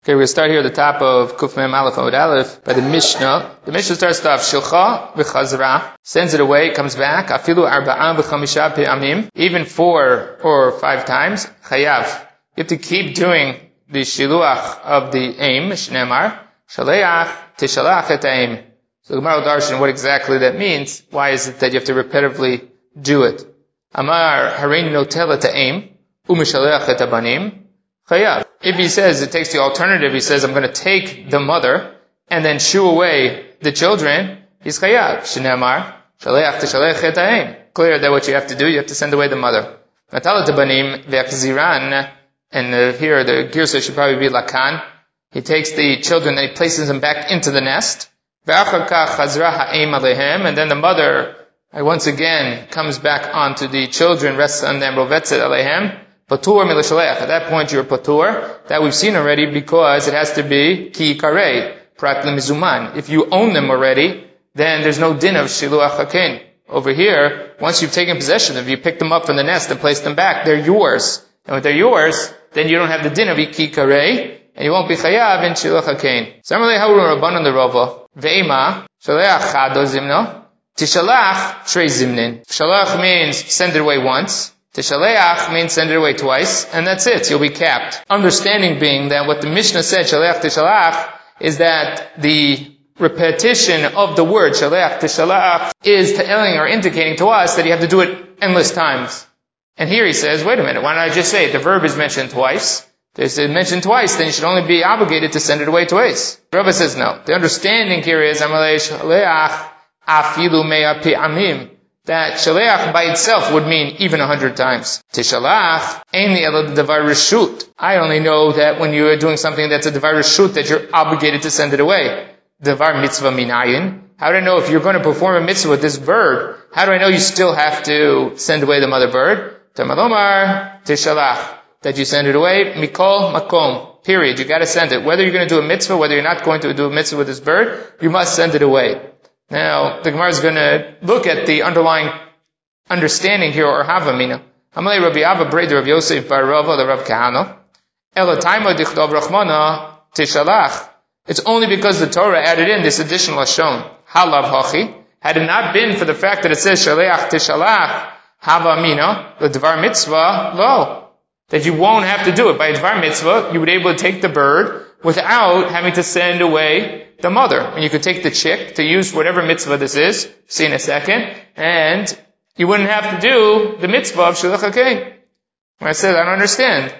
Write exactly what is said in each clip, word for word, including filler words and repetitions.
Okay, we're going to start here at the top of Kuf Mem Aleph Amud Aleph by the Mishnah. The Mishnah starts off, Shilcha v'chazra, sends it away, comes back, Afilu arba'am v'chamisha pe'amim, even four or five times, Chayav. You have to keep doing the shiluach of the aim, Shneimar, Shaleach tishalach et aim. So the Gemara will darshan what exactly that means. Why is it that you have to repetitively do it? Amar harein notel et aim, u'mishaleach et abanim, Chayav. If he says, it takes the alternative, he says, I'm going to take the mother and then shoo away the children, he's chayav. Shneimar, shaleach tishalech et ha'em. Clear that what you have to do, you have to send away the mother. Matalat banim ve'achziran, and uh, here the girsa should probably be lakan. He takes the children and he places them back into the nest. Ve'achar kach chazra ha'em alehem, and then the mother uh, once again comes back onto the children, rests on them, rovetzet alehem. Patur milashaleach. At that point you're patur. That we've seen already because it has to be ki karei, prat mizuman. If you own them already, then there's no din of shiluach hakein. Over here, once you've taken possession of them, you pick them up from the nest and place them back, they're yours. And if they're yours, then you don't have the din of ki karei, and you won't be chayav in shiluach hakein. Similarly, how we're rabbanon the rova, ve'ema, shaleach chado zimno, tishalach trei zimnin. Shalach means send it away once. Tishaleach means send it away twice, and that's it. You'll be capped. Understanding being that what the Mishnah said, shaleach tishalach, is that the repetition of the word shaleach tishalach is telling or indicating to us that you have to do it endless times. And here he says, wait a minute, why don't I just say it? The verb is mentioned twice. If it's mentioned twice, then you should only be obligated to send it away twice. Rava says no. The understanding here is amalei shaleach afilu mea pi'amim. That shaleach by itself would mean even a hundred times. Tishalach, aini ela devar reshut. I only know that when you are doing something that's a devar reshut, that you're obligated to send it away. Devar mitzvah minayin. How do I know if you're going to perform a mitzvah with this bird? How do I know you still have to send away the mother bird? Tamalomar tishalach. That you send it away. Mikol makom. Period. You got to send it. Whether you're going to do a mitzvah, whether you're not going to do a mitzvah with this bird, you must send it away. Now, the Gemara is going to look at the underlying understanding here, or havamina. Amalei Rabbi Abba Breder Rav Yosef Bar Rava the Rav Kahana. Elataima dichdov rachmana tishalach. It's only because the Torah added in this additional lashon. Halav hachi. Had it not been for the fact that it says shaleach tishalach, havamina, the dvar mitzvah, lo. That you won't have to do it. By dvar mitzvah, you would be able to take the bird without having to send away the mother. And you could take the chick to use whatever mitzvah this is, see in a second, and you wouldn't have to do the mitzvah of shilach hakein. When I said, I don't understand.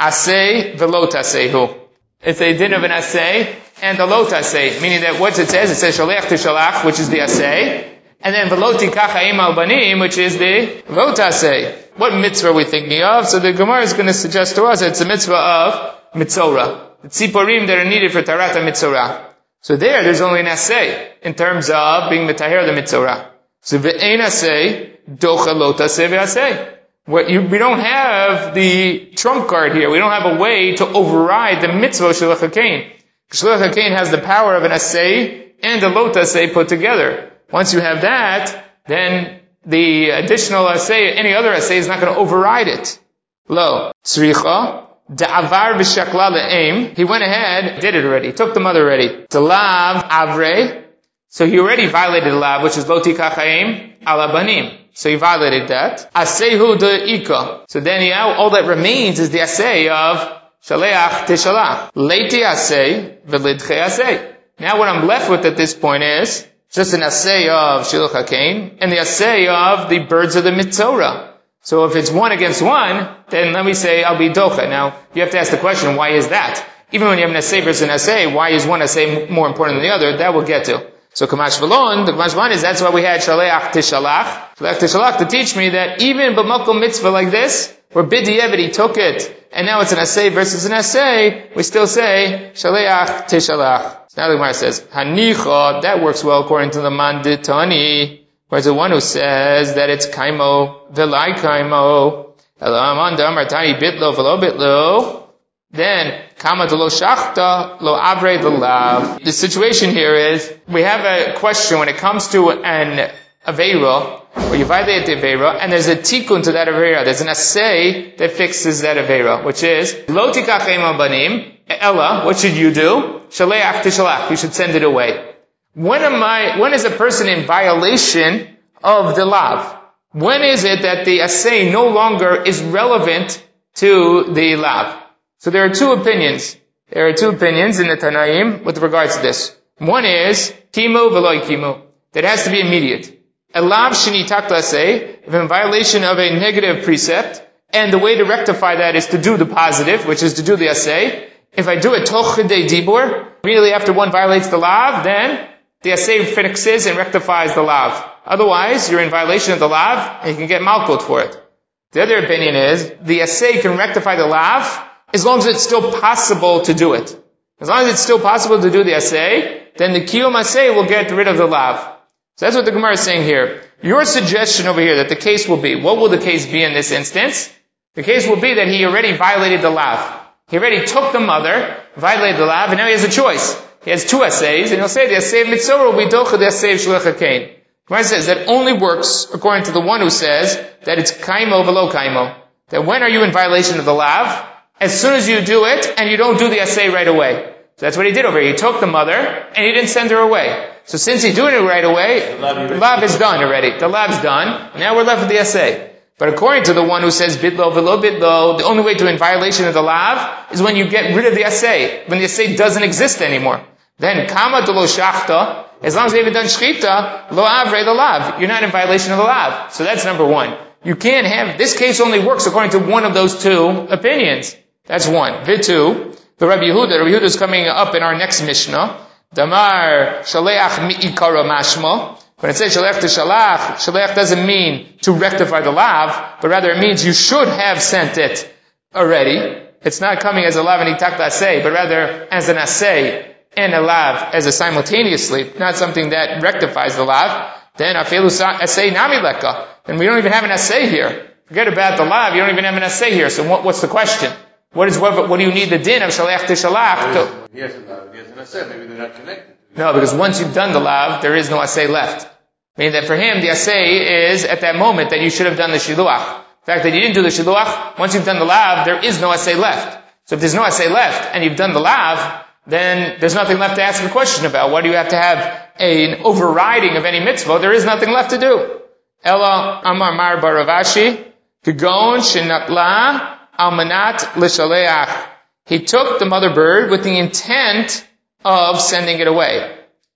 Asay velo tasehu. It's a din of an asay and a lo taseh, meaning that what it says, it says shalech tishalach, which is the asay, and then velo tikach ha'im al banim, which is the lo taseh. What mitzvah are we thinking of? So the Gemara is going to suggest to us that it's a mitzvah of mitzorah. The tziporim that are needed for tarat mitzorah. So there, there's only an asay in terms of being metaher the mitzorah. So ve'ein asay, docha lo taseh ve'asay. What you, we don't have the trump card here. We don't have a way to override the mitzvah of shilach hakein. Shilach hakein has the power of an asay and a lo taseh put together. Once you have that, then the additional asay, any other asay is not going to override it. Lo. Tzricha. Da'avar v'shakla le'em. He went ahead, did it already. He took the mother already. T'lav avre. So he already violated the lav, which is lo tikach ha'em ala banim. So he violated that. Asehu de'ika. So then he, all that remains is the asay of shaleach tishalach. Leiti asay v'lidche asay. Now what I'm left with at this point is just an asay of shilach hakein and the asay of the birds of the mitzorah. So if it's one against one, then let me say I'll be docha. Now, you have to ask the question, why is that? Even when you have an asay versus an asay, why is one asay more important than the other? That we'll get to. So Kamash Velon, the Kamash Velon is, that's why we had Shaleach Tishalach. Shaleach Tishalach to teach me that even b'makom mitzvah like this, where B'di'evet he took it, and now it's an asay versus an asay, we still say Shaleach Tishalach. So now the Gemara says, Hanicha, that works well according to the Manditani. Whereas the one who says that it's kaimo, velai kaimo, elamandam artani bitlo velo bitlo, then kama lo shachta lo abre velav. The situation here is we have a question when it comes to an aveira, where you violate the aveira, and there's a tikkun to that aveira. There's an asay that fixes that aveira, which is lo tikach eim al banim. Ella, what should you do? Shaleach tishalach. You should send it away. When am I, when is a person in violation of the lav? When is it that the assay no longer is relevant to the lav? So there are two opinions. There are two opinions in the Tanaim with regards to this. One is, kimu v'lo kimu. That has to be immediate. A lav shenitak laseh, if in violation of a negative precept, and the way to rectify that is to do the positive, which is to do the assay. If I do it toch chidei dibur, immediately after one violates the lav, then the assay fixes and rectifies the lav. Otherwise, you're in violation of the lav, and you can get malkut for it. The other opinion is, the assay can rectify the lav, as long as it's still possible to do it. As long as it's still possible to do the assay, then the kiyum assay will get rid of the lav. So that's what the Gemara is saying here. Your suggestion over here that the case will be, what will the case be in this instance? The case will be that he already violated the lav. He already took the mother, violated the lav, and now he has a choice. He has two assays, and he'll say the assay of mitzvah will be docha the assay of shluch hakein. Gemara says that only works according to the one who says that it's kaimo velo kaimo. That when are you in violation of the lav? As soon as you do it, and you don't do the assay right away. So that's what he did over here. He took the mother, and he didn't send her away. So since he's doing it right away, the lav is done already. The lav's done. Now we're left with the assay. But according to the one who says bitlo velo bitlo, the only way to in violation of the lav is when you get rid of the assay, when the assay doesn't exist anymore. Then kama de lo shachta, as long as they haven't done shchita, lo avre the lav. You're not in violation of the lav. So that's number one. You can't have, this case only works according to one of those two opinions. That's one. Vitu, the Rabbi Yehuda, Rabbi Yehuda is coming up in our next Mishnah. Damar shaleach mi'ikara mashma. When it says shaleach to shalach, shaleach doesn't mean to rectify the lav, but rather it means you should have sent it already. It's not coming as a lav and itak asay, but rather as an asay and a lav as a simultaneously, not something that rectifies the lav. Then afelu asay nami leka. Then we don't even have an assay here. Forget about the lav, you don't even have an assay here. So what, what's the question? What is what, what do you need the din of shaleach to shalach? To? Yes, yes, an assay. Maybe they're not connected. No, because once you've done the lav, there is no assay left. Meaning that for him, the assay is at that moment that you should have done the shiluach. The fact that you didn't do the shiluach, once you've done the lav, there is no assay left. So if there's no assay left, and you've done the lav, then there's nothing left to ask a question about. Why do you have to have an overriding of any mitzvah? There is nothing left to do. Ella Amar Mar Baravashi, Kagon Shinatla Almanat L'Shaleach. He took the mother bird with the intent of sending it away.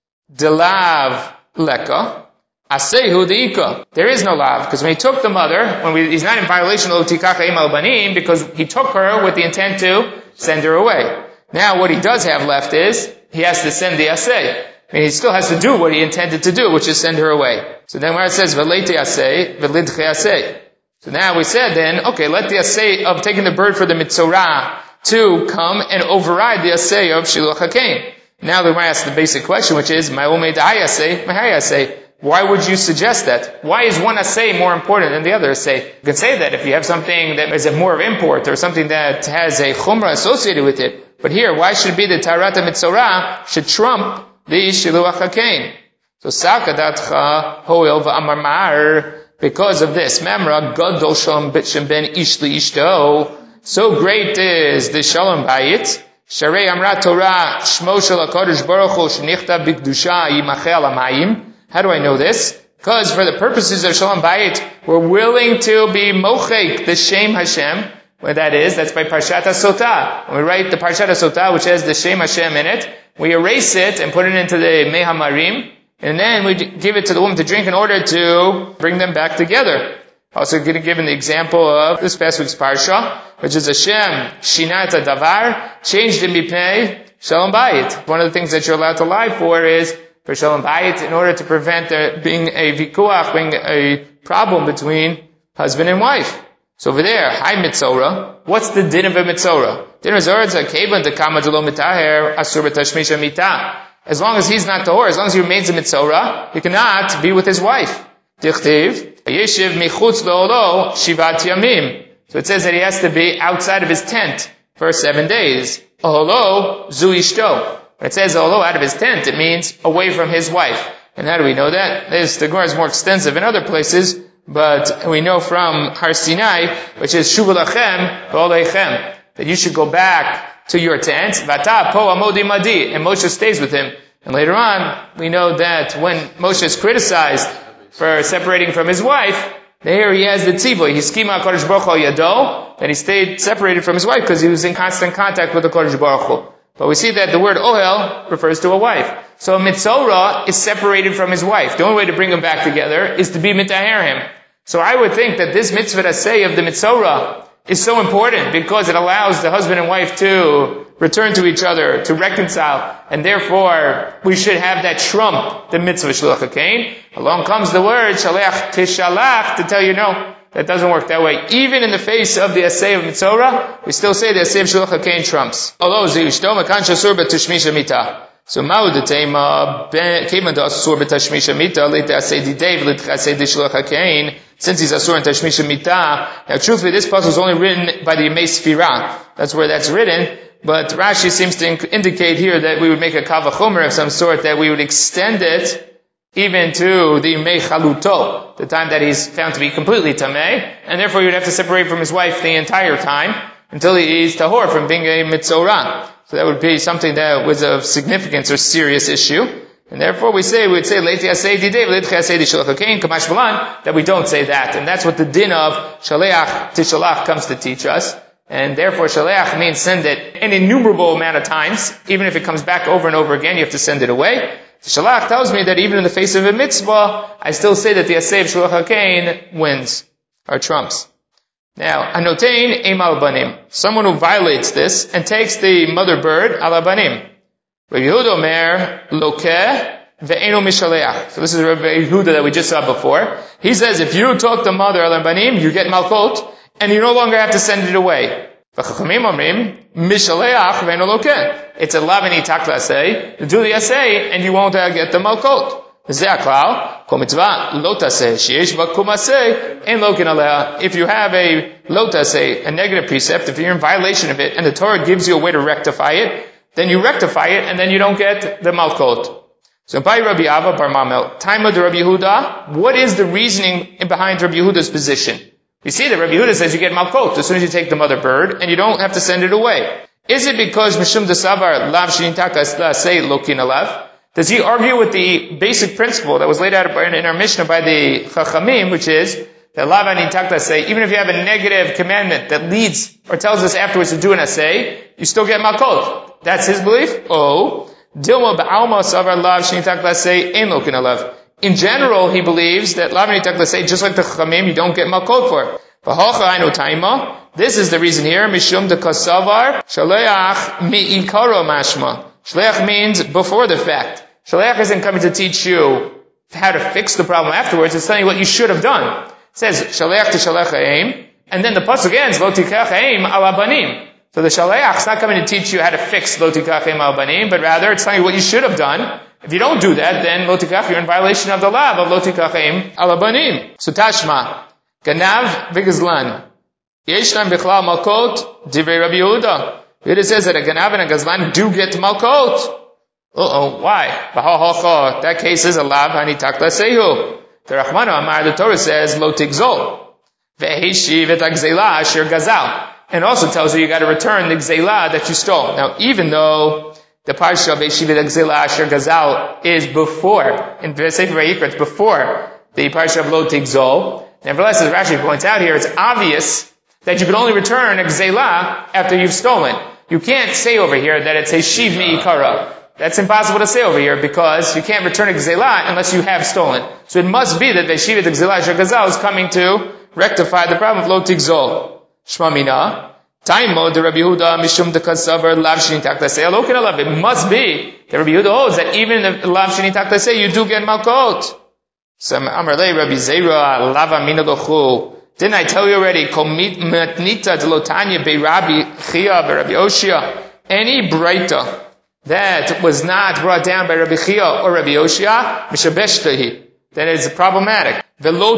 Delav Leka. Asehu deika. There is no lav, because when he took the mother, when we, he's not in violation of Tikaka Im al Banim, because he took her with the intent to send her away. Now what he does have left is, he has to send the asay. I mean, he still has to do what he intended to do, which is send her away. So then where it says, Velete asay, velidche asay. So now we said then, okay, let the asay of taking the bird for the mitzorah to come and override the asay of shiluach hakein. Now we might ask the basic question, which is, Ma'omei da'ai asay, ma'hai asay. Why would you suggest that? Why is one assay more important than the other assay? You can say that if you have something that is more of import or something that has a chumrah associated with it. But here, why should it be the Tarat HaMitzorah should trump the Shiluach HaKein? So, Sakadatcha Hoel V'Amar Mar, because of this, Memra Gadol Shalom B'Shem Ben Ish L'Ishto, so great is the Shalom Bayit, Sharei Amra Torah Shmo Shel HaKadosh Baruch Hu Shenichta B'Kedusha Yimacheh Al HaMayim. How do I know this? Because for the purposes of Shalom Bayit, we're willing to be mochek, the Shem Hashem. What that is, that's by Parshat HaSotah. When we write the Parshat HaSotah, which has the Shem Hashem in it, we erase it and put it into the Mei HaMarim, and then we give it to the woman to drink in order to bring them back together. Also going to give an example of this past week's Parsha, which is Hashem, Shinat HaDavar, changed in Mipnei Shalom Bayit. One of the things that you're allowed to lie for is for Shalom Bayit, in order to prevent there being a vikuach, being a problem between husband and wife. So over there, hi mitzorah. What's the din of a mitzorah? Din of a kevan to kama delo mitaher asur b'tashmisha mita. As long as he's not tahor, as long as he remains a mitzorah, he cannot be with his wife. Dichtiv yeshiv michutz leolo shivat yamim. So it says that he has to be outside of his tent for seven days. Oholo zu ishto. When it says although out of his tent, it means away from his wife. And how do we know that? This, the Gemara is more extensive in other places, but we know from Har Sinai, which is Shuvu lachem v'oleichem, that you should go back to your tent. Vata po amodi madi, and Moshe stays with him. And later on, we know that when Moshe is criticized for separating from his wife, there he has the tzivah. He skima HaKadosh Baruch Hu yado, and he stayed separated from his wife because he was in constant contact with the Kadosh Baruch Hu. But we see that the word ohel refers to a wife. So Mitzorah is separated from his wife. The only way to bring them back together is to be mitaher him. So I would think that this mitzvah to say of the Mitzorah is so important because it allows the husband and wife to return to each other, to reconcile, and therefore we should have that trump the mitzvah Shluach HaKain. Along comes the word Shalech Tishalach to tell you no, that doesn't work that way. Even in the face of the Asay of Mitzorah, we still say the Asay of Shluach HaKain trumps. Although Ziyushto Makan Shasur B'Tishmisha Mita. So Ma'u D'Tema Keman D'Asur B'Tishmisha Mita L'Te Asay D'Dev L'Te Asay D'Shluach HaKain. Since he's Asur and Tashmisha Mita, now truthfully this puzzle is only written by the Yemei Sfirah. That's where that's written. But Rashi seems to indicate here that we would make a kavachomer of some sort, that we would extend it even to the Yemei Chaluto, the time that he's found to be completely Tameh, and therefore he would have to separate from his wife the entire time until he is Tahor from being a Mitzorah. So that would be something that was of significance or serious issue. And therefore we say, we would say, that we don't say that. And that's what the din of Shaleach Tishalach comes to teach us. And therefore Shaleach means send it an innumerable amount of times. Even if it comes back over and over again, you have to send it away. Tishalach tells me that even in the face of a mitzvah, I still say that the Asay of Shluach HaKain wins, or trumps. Now, Anotein Emal Banim. Someone who violates this and takes the mother bird, Ala Banim. Rabbi Yehuda Omer, Lokeh, Ve'eno Mishaleach. So this is Rabbi Yehuda that we just saw before. He says, if you took the mother, Ala Banim, you get Malkot, and you no longer have to send it away. V'chachamim Omrim, Mishaleach, Ve'eno Lokeh. It's a lavani takla asay, to do the asay, and you won't uh, get the Malkot. Ze'aklal, Kol mitzvah, Lotaseh, Sheyesh Vakum Asay, En Lokin Aleh. If you have a Lotaseh, a negative precept, if you're in violation of it, and the Torah gives you a way to rectify it, then you rectify it, and then you don't get the Malkot. So by Rabbi Ava Bar Mamel, time of the Rabbi Yehuda, what is the reasoning behind Rabbi Yehuda's position? We see that Rabbi Yehuda says you get Malkot as soon as you take the mother bird, and you don't have to send it away. Is it because Mishum Desavar Lav Shinitakas La Say Lokin Alav? Does he argue with the basic principle that was laid out in our Mishnah by the Chachamim, which is that Lav Shinitakas say, even if you have a negative commandment that leads or tells us afterwards to do an assay, you still get Malkot? That's his belief? Oh. Dilma ba'alma savar lav shinitak lasei ein lokin alav. In general, he believes that lav shinitak lasei, just like the Chachamim, you don't get Malkot for. V'hocha ainu taima. This is the reason here. Mishum de kasavar shaleach mi'ikaro mashma. Shaleach means before the fact. Shaleach isn't coming to teach you how to fix the problem afterwards. It's telling you what you should have done. It says shaleach to shaleach ha'im, and then the pasuk ends lo tikach ha'im ala banim. So the Shaleach is not coming to teach you how to fix Lo Tikach Eim Al Banim, but rather it's telling you what you should have done. If you don't do that, then Lo Tikach, you're in violation of the law of Lo Tikach Eim Al Banim. So Tashma, Ganav V'Gazlan. Yeshlam Bichlal Malkot, Divrei Rabbi Yehuda. It says that a Ganav and a Gazlan do get Malkot. Uh-oh, why? B'ha-ha-ha, that case is a lav hanitak lasehu. The Rachmana Amar, the Torah says, Lo Tigzol. Ve'heshi v'tagzela asher gazal. And also tells you you got to return the gzela that you stole. Now, even though the parsha of Eshiv Gzela Asher Gazal is before, in Sefer Vayikra, it's before the parsha of Lo Tigzol. Nevertheless, as Rashi points out here, it's obvious that you can only return a gzela after you've stolen. You can't say over here that it's Eshiv Me'ikara. That's impossible to say over here because you can't return a gzela unless you have stolen. So it must be that Eshiv Gzela Asher Gazal is coming to rectify the problem of Lo Tigzol. Shmamina, Taimo de Rabbi Yehuda Mishum de Kasavar Lav Shinitak Tasei Alokin Alav. It must be that Rabbi Yehuda holds that even in the Lav Shinitak Tasei you do get Malkot. So Amar Lei Rabbi Zera Lava Minagochu. Didn't I tell you already? Komit Matnita de Lotanya Be Rabbi Chia Be Rabbi Oshia. Any Breita that was not brought down by Rabbi Chia or Rabbi Oshia, Mishabeshtahi. That is problematic. Don't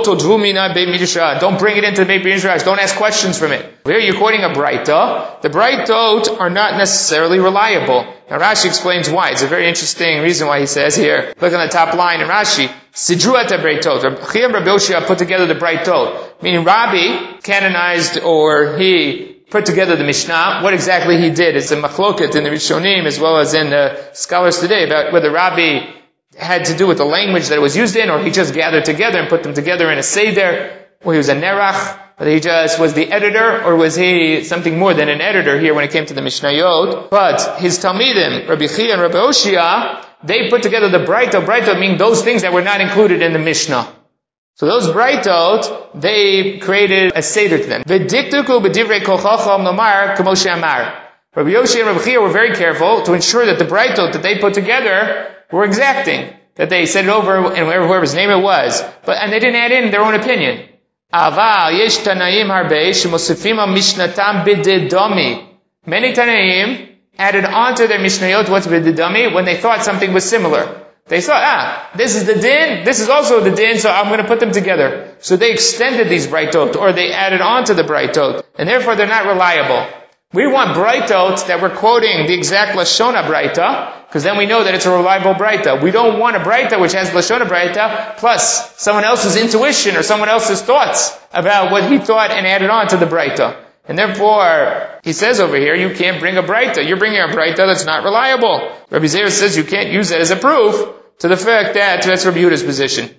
bring it into the Beit Midrash. Don't ask questions from it. Here you're quoting a Braita. The Braitot are not necessarily reliable. Now Rashi explains why. It's a very interesting reason why he says here. Look on the top line in Rashi. Sidruat Braitot. Rabbi Rabbi Oshia put together the Braitot. Meaning Rabbi canonized or he put together the Mishnah. What exactly he did is a machloket in the Rishonim as well as in the scholars today about whether Rabbi had to do with the language that it was used in, or he just gathered together and put them together in a seder, or he was a nerach, whether he just was the editor, or was he something more than an editor here when it came to the Mishnayot. But his Talmidim, Rabbi Chia and Rabbi Oshia, they put together the Braitot. Braitot meaning those things that were not included in the Mishnah. So those Braitot, they created a seder to them. V'diktuku b'divrei kol chacham lomar k'mo she'amar. Rabbi Yoshi and Rabbi Chia were very careful to ensure that the Braitot that they put together were exacting, that they said it over in whoever's name it was, but and they didn't add in their own opinion. Aval yesh tanaim harbe shemosifim mishnatam b'didomi. Many tanaim added onto their mishnayot what's b'didomi when they thought something was similar. They thought, ah, this is the din, this is also the din, so I'm going to put them together. So they extended these Braitot, or they added on to the Braitot, and therefore they're not reliable. We want Braitot that we're quoting the exact Lashona Braita, because then we know that it's a reliable Braita. We don't want a Braita which has Lashona Braita, plus someone else's intuition or someone else's thoughts about what he thought and added on to the Braita. And therefore, he says over here, you can't bring a Braita. You're bringing a Braita that's not reliable. Rabbi Zera says you can't use that as a proof to the fact that that's Rabbi Yehuda's position.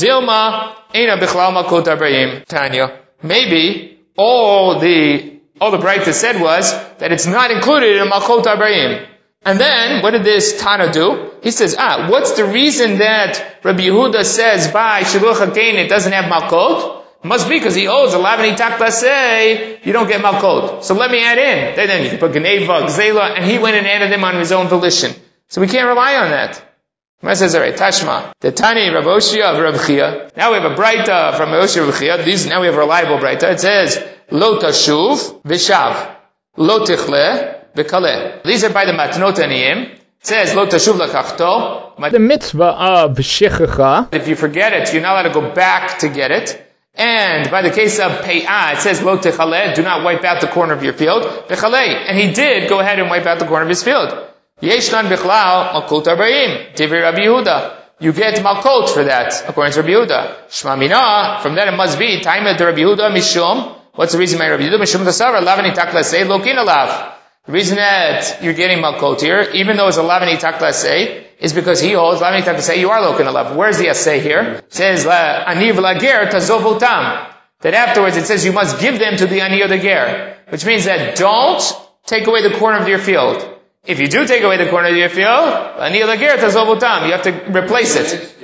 Dilma eina bichlal malkut arbaim Tanya. Maybe all the all the Braita said was that it's not included in malkut arbaim. And then what did this Tana do? He says, ah, what's the reason that Rabbi Yehuda says by shiluach hakein it doesn't have malkut? Must be because he holds Alavani Takla say you don't get Malkot. So let me add in. Then, then you can put Geneva, Gzela, and he went and added them on his own volition. So we can't rely on that. Gemara says, alright, Tashma. The Tani Rav Oshia of Rav Chia. Now we have a Braita from Rav Oshia of Rav Chia. These, now we have a reliable Braita. It says, Lo Tashuv Vishav. Lo Tichle V'Kaleh. These are by the Matnot Aniyim. It says, Lo Tashuv Lakachto. The mitzvah of Shechecha. If you forget it, you're not allowed to go back to get it. And by the case of Pei'ah, it says, Lo techaleh, do not wipe out the corner of your field. V'chaleh, and he did go ahead and wipe out the corner of his field. Yeshnan bichlal malkot arbaim, Tivri Rabbi Yehuda. You get malkot for that, according to Rabbi Yehuda. Shma mina, from that it must be, Taimet Rabbi Yehuda mishum. What's the reason by Rabbi Yehuda? Mishum tasavar, lavani takla say, lokin alav. The reason that you're getting malkot here, even though it's a lavani takla say, is because he holds, lavani takla say, you are lokin alav. Where's the assay here? It says, ani v'lager tazovutam. That afterwards it says you must give them to the ani or the ger. Which means that don't take away the corner of your field. If you do take away the corner of your field, ani v'lager tazovutam. You have to replace it.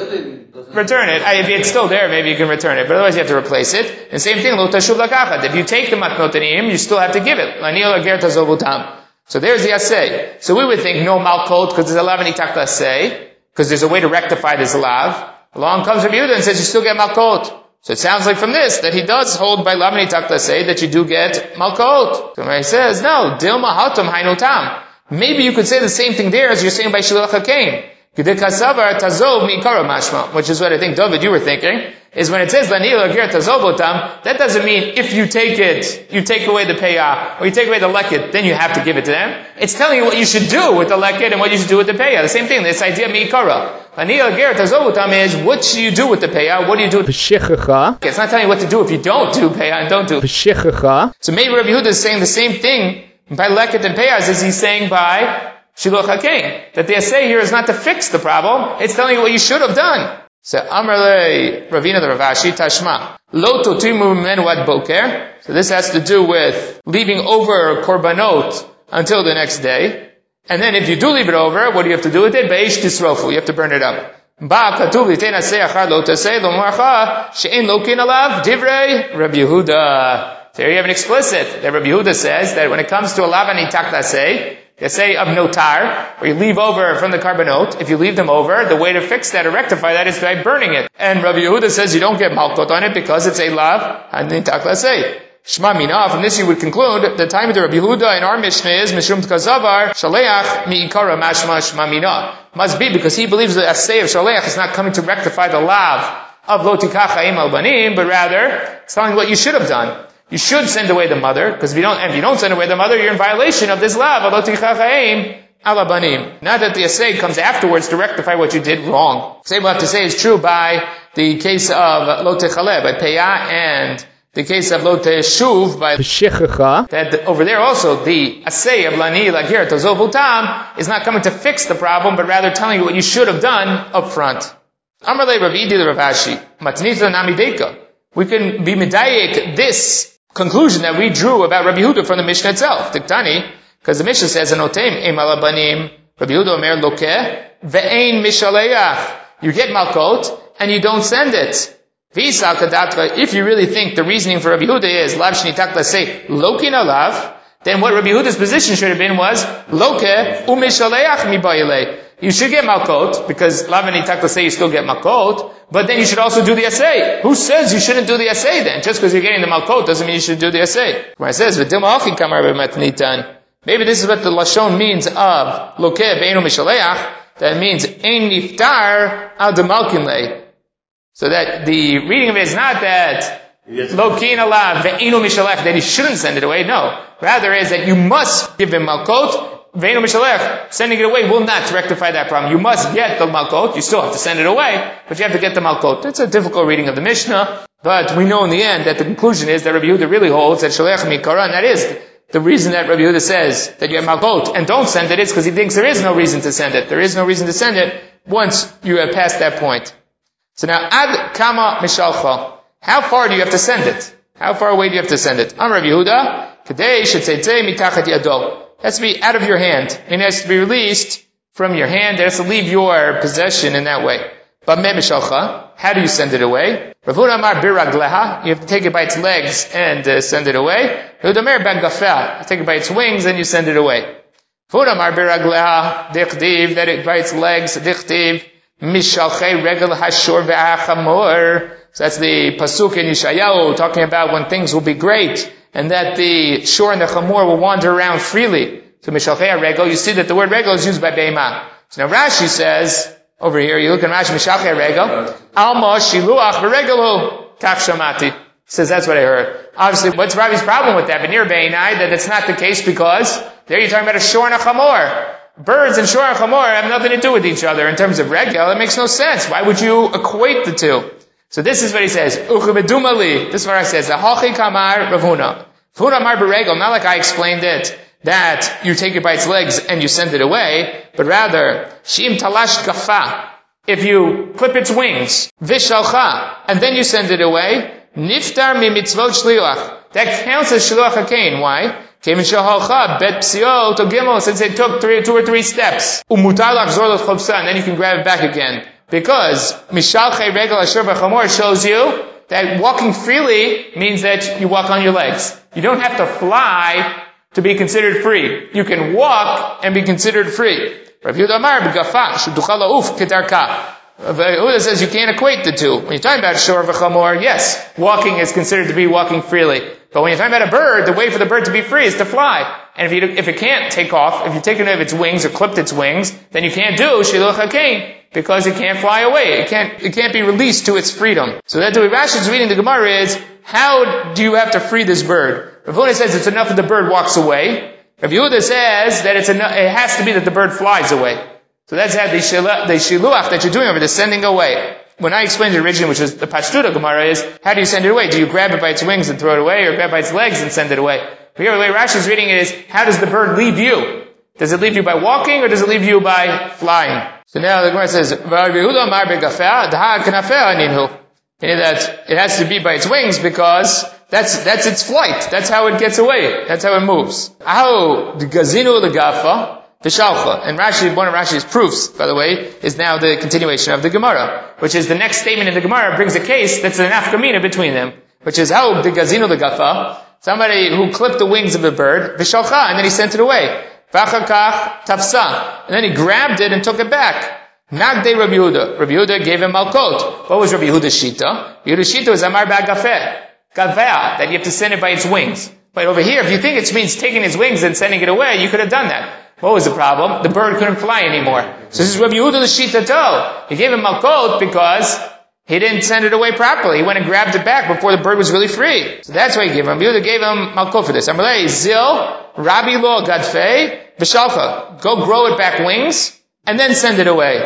Return it. If it's still there, maybe you can return it. But otherwise you have to replace it. And same thing, lo tashuv lakachat. If you take the matnot aniyim, you still have to give it. Ani v'lager tazovutam. So there's the assay. So we would think no malkot because there's a lav and itak assay, because there's a way to rectify this lav. Along comes Rabbi Yehuda and says you still get malkot. So it sounds like from this that he does hold by lav and itak assay that you do get malkot. So when he says no, dilma hatam hainotam. Maybe you could say the same thing there as you're saying by shiluach hakein. Which is what I think, David, you were thinking, is when it says, that doesn't mean if you take it, you take away the payah, or you take away the leket, then you have to give it to them. It's telling you what you should do with the leket and what you should do with the payah. The same thing, this idea, mi'ikara. is, what should you do with the payah? What do you do with the Shechecha? Okay, it's not telling you what to do if you don't do payah and don't do Shechecha. So maybe Rabbi Yehuda is saying the same thing by leket and payah as he's saying by shiluach hakein, that the assay here is not to fix the problem, it's telling you what you should have done. So, Amrle Ravina the Ravashi, Tashma. Lo totimu menu ad boker. So this has to do with leaving over korbanot until the next day. And then if you do leave it over, what do you have to do with it? Beish tisrofu. You have to burn it up. Ba katuv litein asay achad lo tasay lo marcha she'en lokin alav divrei Rabbi Yehuda. So here you have an explicit that Rabbi Yehuda says that when it comes to a lav and itak tasay, you say of notar, or you leave over from the carbonot, if you leave them over, the way to fix that or rectify that is by burning it. And Rabbi Yehuda says you don't get malkot on it because it's a lav and nitak lasei. Shma mina, from this you would conclude the time of the Rabbi Yehuda in our Mishnah is mishum tkazavar shaleach mi'ikara mashma shma mina. Must be because he believes the assay of shaleach is not coming to rectify the lav of lo tikach ha'im al banim, but rather it's telling what you should have done. You should send away the mother, because if you don't, if you don't send away the mother, you're in violation of this lav. Not that the assay comes afterwards to rectify what you did wrong. Same we'll have to say is true by the case of lo techaleh, by peyah and the case of lo teshuv by B'shichacha. that over there also the asay of lani lagir tozov utam is not coming to fix the problem, but rather telling you what you should have done up front. Amar le Rav Idi le Rav Ashi matnita namideka. We can be medayek this conclusion that we drew about Rabbi Yehuda from the Mishnah itself. Tiktani, because the Mishnah says anotem em alabanim. Rabbi Yehuda omer lokeh ve'ein mishaleach. You get malkot and you don't send it. If you really think the reasoning for Rabbi Yehuda is lav shnitak say lokin alav, then what Rabbi Yehuda's position should have been was lokeh umishaleach mibayile. You should get malkot because lav shnitak say you still get malkot, but then you should also do the assay. Who says you shouldn't do the assay then? Just because you're getting the malkot doesn't mean you should do the assay. Where it says v'dilma achi kamar b'matnitan. Maybe this is what the lashon means of lokeh be'enu mishaleach. That means ein niftar al demalkin lei. So that the reading of it is not that lokin alav ve'enu mishalech, that he shouldn't send it away. No, rather is that you must give him malkot ve'enu mishalech. Sending it away will not rectify that problem. You must get the malkot. You still have to send it away, but you have to get the malkot. It's a difficult reading of the Mishnah, but we know in the end that the conclusion is that Rabbi Yehuda really holds that shalech mikara, and that is the reason that Rabbi Yehuda says that you have malkot and don't send it is because he thinks there is no reason to send it. There is no reason to send it once you have passed that point. So now, ad kama mishalcha. How far do you have to send it? How far away do you have to send it? Am Rabbi Yehuda, kadei shetzeitzei mitachat yado. It has to be out of your hand. It has to be released from your hand. It has to leave your possession in that way. But me mishalcha. How do you send it away? Rav Huna amar biragleha. You have to take it by its legs and uh, send it away. Rav Huna amar bagafel. You take it by its wings and you send it away. Rav Huna amar biragleha. Dichtiv. That it by its legs. Dichtiv. Mishalchei regel hashor ve'achamor. So that's the pasuk in Yeshayahu talking about when things will be great and that the shor and the chamor will wander around freely. So mishalchei regel, you see that the word regel is used by beima. So now Rashi says over here, you look at Rashi mishalchei regel, alma shiluach v'regelu kach shamati. Says that's what I heard. Obviously, what's Ravi's problem with that? But near Beinai, that it's not the case because there you're talking about a shor and a chamor. Birds and shor and chamor have nothing to do with each other in terms of regel. It makes no sense. Why would you equate the two? So this is what he says. Uchebedumali. This is what I says. Ahachi kamar Rav Huna. Rav Huna amar beregel. Not like I explained it, that you take it by its legs and you send it away, but rather shim talash kafa. If you clip its wings, vishalcha, and then you send it away, niftar mi mitzvot shliach. That counts as shliach hakein. Why? Since it took three, two or three steps. And then you can grab it back again. Because Mishalchei Regel Asher B'Chamor shows you that walking freely means that you walk on your legs. You don't have to fly to be considered free. You can walk and be considered free. Rav Yehuda Amar B'Gafa Sheduchal La'uf Kedarka. Rav Yehuda says you can't equate the two. When you're talking about Shor V'Chamor, yes, walking is considered to be walking freely. But when you're talking about a bird, the way for the bird to be free is to fly. And if you, if it can't take off, if you take it of its wings or clipped its wings, then you can't do Shiluch HaKain, because it can't fly away. It can't, it can't be released to its freedom. So that's the way Rashi is reading the Gemara is, how do you have to free this bird? Rav Huna says it's enough that the bird walks away. Rav Yehuda says that it's enough, it has to be that the bird flies away. So that's how the shiluach, the shiluach that you're doing over there, sending away. When I explained it originally, which is the Pashtuta Gemara, is how do you send it away? Do you grab it by its wings and throw it away, or grab it by its legs and send it away? Here, the way Rashi is reading it is, how does the bird leave you? Does it leave you by walking, or does it leave you by flying? So now the Gemara says, meaning that it has to be by its wings because that's that's its flight. That's how it gets away. That's how it moves. How the gazinu the gafa. And Rashi, one of Rashi's proofs, by the way, is now the continuation of the Gemara, which is the next statement in the Gemara brings a case that's an afkamina between them, which is how the gazino the gafa, somebody who clipped the wings of a bird, vishalcha, and then he sent it away. V'achakach tafsa, and then he grabbed it and took it back. Nagdei Rabbi Yehuda. Rabbi Yehuda gave him malkot. What was Rabbi Yehuda's shita? Yehuda's shita was amar ba'gafeh, gaveh, that you have to send it by its wings. But over here, if you think it means taking its wings and sending it away, you could have done that. What was the problem? The bird couldn't fly anymore. So this is Rabbi Yehuda l'shita to. He gave him malkot because he didn't send it away properly. He went and grabbed it back before the bird was really free. So that's why he gave him. Rabbi Yehuda gave him malkot for this. Amalei zil Rabbi lo gadfei v'shalcha. Go grow it back wings and then send it away.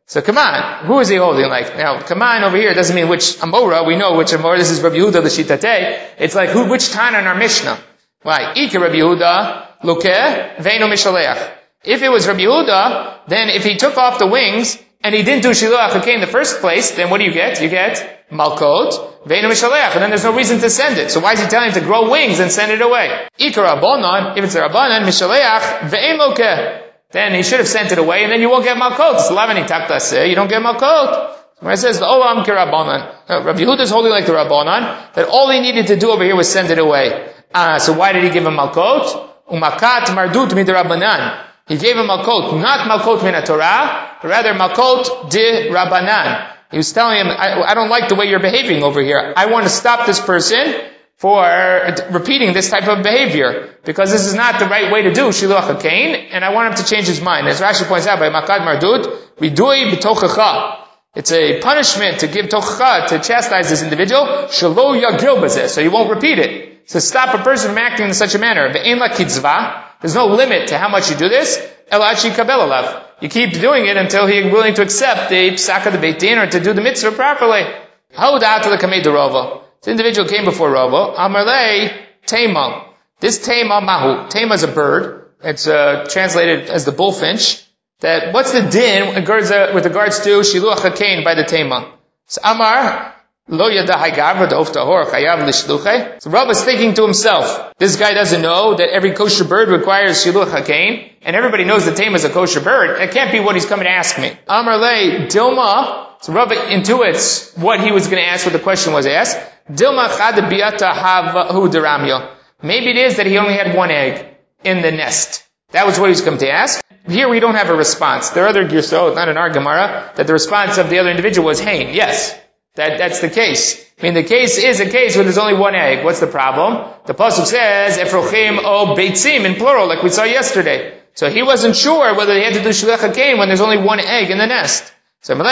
So come on, who is he holding? Like, now, come on over here doesn't mean which Amora, we know which Amora, this is Rabbi Yehuda l'shitatei. It's like, who, which Tana in our Mishnah? Why? Ika Rabbi Yehuda, lokeh, veino mishaleach. If it was Rabbi Yehuda, then if he took off the wings, and he didn't do Shiluach HaKein in the first place, then what do you get? You get Malkot, veino mishaleach, and then there's no reason to send it. So why is he telling him to grow wings and send it away? Ika Rabbanan, if it's a Rabbanan, mishaleach, ve'en lokeh. Then he should have sent it away, and then you won't get Malkot. It's lavani taktaseh, you don't get Malkot. Where it says, the Olam ki Rabbanan. Rabbi Yehuda is holding like the Rabbanan, that all he needed to do over here was send it away. Ah, so why did he give him Malkot? Umakat mardut mid Rabbanan. He gave him Malkot, not Malkot min Torah, but rather Malkot de Rabbanan. He was telling him, I, I don't like the way you're behaving over here. I want to stop this person for repeating this type of behavior, because this is not the right way to do Shiluach HaKein, and I want him to change his mind. As Rashi points out, by Makad Mardut, Ridui b'tochacha. It's a punishment to give tochacha, to chastise this individual, Shelo yagil b'zeh, so he won't repeat it. To stop a person from acting in such a manner. Ve'en la kitzvah, there's no limit to how much you do this, el ad sheyikabel alav. You keep doing it until he's willing to accept the psak of the Beit Din, or to do the mitzvah properly. Haudat l'kamei derova. This individual came before Rava. Amarle Tema. This Tema Mahu. Tema is a bird. It's uh, translated as the bullfinch. That what's the din with regards, uh, with regards to Shiluach HaKein by the Tema? So Amar Lo Yada Hagav V'Dof Tahor Chayav L'Shluchei. So Rava is thinking to himself, this guy doesn't know that every kosher bird requires Shiluach HaKein, and everybody knows that Tema is a kosher bird. That can't be what he's coming to ask me. Amarle Dilma. So Rava intuits what he was going to ask, what the question was asked. Dilma chad biata havahu deramyo. Maybe it is that he only had one egg in the nest. That was what he was coming to ask. Here we don't have a response. There are other girsot, not in our Gemara, that the response of the other individual was hain. Yes, that, that's the case. I mean, the case is a case where there's only one egg. What's the problem? The pasuk says, Efrochim o beitzim, in plural, like we saw yesterday. So he wasn't sure whether he had to do Shiluach HaKein when there's only one egg in the nest. So, you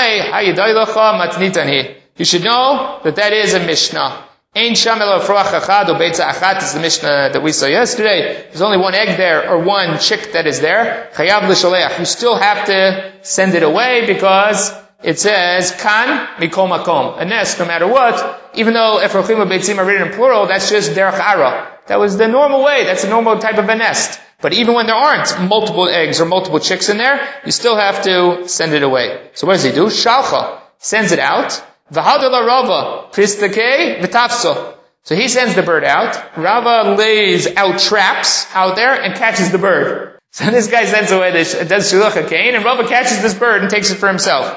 should know that that is a Mishnah. Ein shamel afrach achad or beitza achat is the Mishnah that we saw yesterday. There's only one egg there, or one chick that is there. Chayav l'sholeach. You still have to send it away, because it says kan mikol makom, a nest, no matter what. Even though efrochim or beitzim are written in plural, that's just derech ara. That was the normal way. That's a normal type of a nest. But even when there aren't multiple eggs or multiple chicks in there, you still have to send it away. So what does he do? Shalcha. Sends it out. V'hadala Rava. Pristake v'tafso. So he sends the bird out. Rava lays out traps out there and catches the bird. So this guy sends away, this, does Shiluach HaKein, and Rava catches this bird and takes it for himself.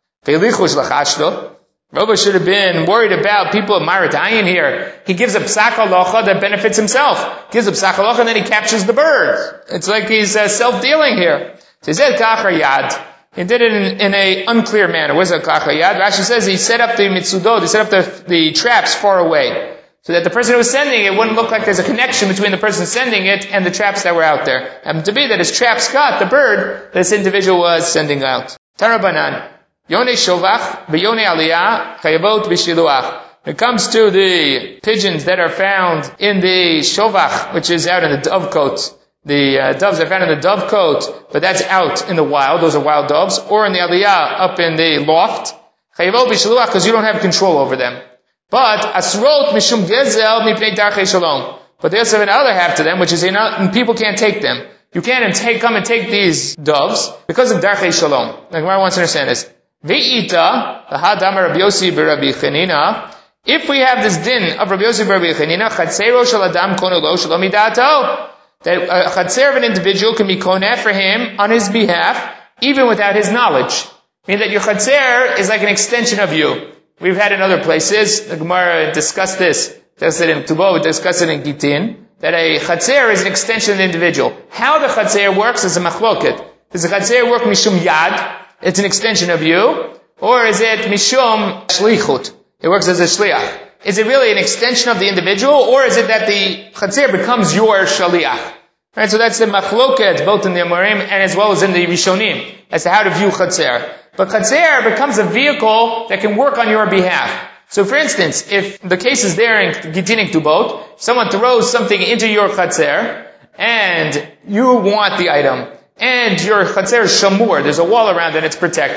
Rava should have been worried about people of Marat Ayin here. He gives a psak halacha that benefits himself. Gives a psak halacha and then he captures the bird. It's like he's uh, self-dealing here. So he said kachar yad. He did it in, in a unclear manner. What is a kachar yad? Rashi says he set up the mitzudot, he set up the, the traps far away, so that the person who was sending it wouldn't look like there's a connection between the person sending it and the traps that were out there. And to be that his traps caught the bird that this individual was sending out. Tarabanan. Yone shovach v'yone aliyah chayavot b'shiluach. When it comes to the pigeons that are found in the shovach, which is out in the dovecote, the uh, doves are found in the dovecote, but that's out in the wild, those are wild doves, or in the aliyah, up in the loft, chayavot b'shiluach, because you don't have control over them. But asrot mishum gezel mipnei darchei shalom. But there's another half to them, which is not, people can't take them. You can't take, come and take these doves because of darchei shalom. Like, I want to understand this. Ve'ita, the hadamar Rabbi Yossi b'Rabbi Chanina. If we have this din of Rabbi Yossi b'Rabbi Chanina, chatzero shel adam konu lo shelo midato, that a chatzer of an individual can be koneh for him on his behalf, even without his knowledge. Meaning that your chatzer is like an extension of you. We've had in other places, the Gemara discussed this, discussed it in Tubo, we discussed it in Gitin, that a chatzer is an extension of the individual. How the chatzer works is a machloket. Does the chatzer work mishum yad? It's an extension of you, or is it mishum shlichut? It works as a shliach. Is it really an extension of the individual, or is it that the chatzer becomes your shaliach? Right, so that's the machloket, both in the Amorim and as well as in the Rishonim, as to how to view chatzer. But chatzer becomes a vehicle that can work on your behalf. So for instance, if the case is there in Gitinik Tubot, someone throws something into your chatzer, and you want the item, and your chatzer is shamur, there's a wall around it and it's protected,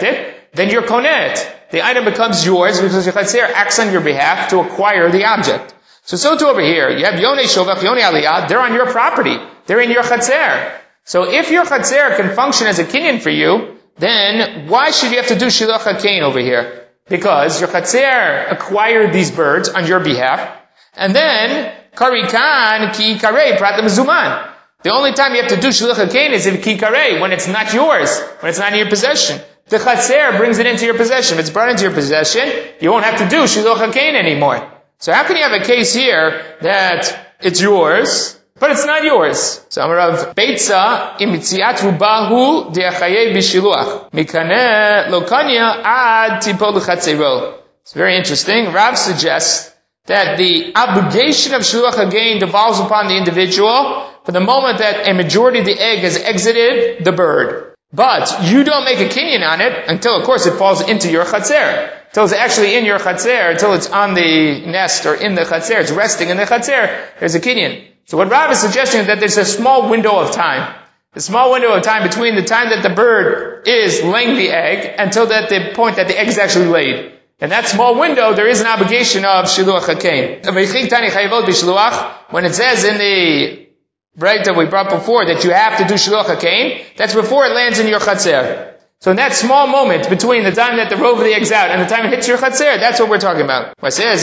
then you're koneh. The item becomes yours because your chatzer acts on your behalf to acquire the object. So, so too over here, you have Yonei Shovach, Yonei Aliyah, they're on your property. They're in your chatzer. So if your chatzer can function as a kinyan for you, then why should you have to do Shiluach HaKein over here? Because your chatzer acquired these birds on your behalf, and then, Karikan ki karei pratam zuman. The only time you have to do Shiluach HaKein is if ki karei, when it's not yours, when it's not in your possession. The chatzer brings it into your possession. If it's brought into your possession, you won't have to do Shiluach HaKein anymore. So how can you have a case here that it's yours, but it's not yours? So Amarav Beitza imitziat rubahu de'achayei b'shiluach mikane lokanya ad tipol l'chatzero. It's very interesting. Rav suggests that the obligation of Shiluach HaKein devolves upon the individual for the moment that a majority of the egg has exited the bird. But you don't make a kinyan on it until, of course, it falls into your chatzer. Until it's actually in your chatzer, until it's on the nest or in the chatzer, it's resting in the chatzer, there's a kinyan. So what Rav is suggesting is that there's a small window of time. A small window of time between the time that the bird is laying the egg until that the point that the egg is actually laid. In that small window, there is an obligation of Shiluach HaKein. When it says in the right that we brought before that you have to do Shiluach HaKein, that's before it lands in your chatzer. So in that small moment between the time that the rove of the egg's out and the time it hits your chatzer, that's what we're talking about. It says,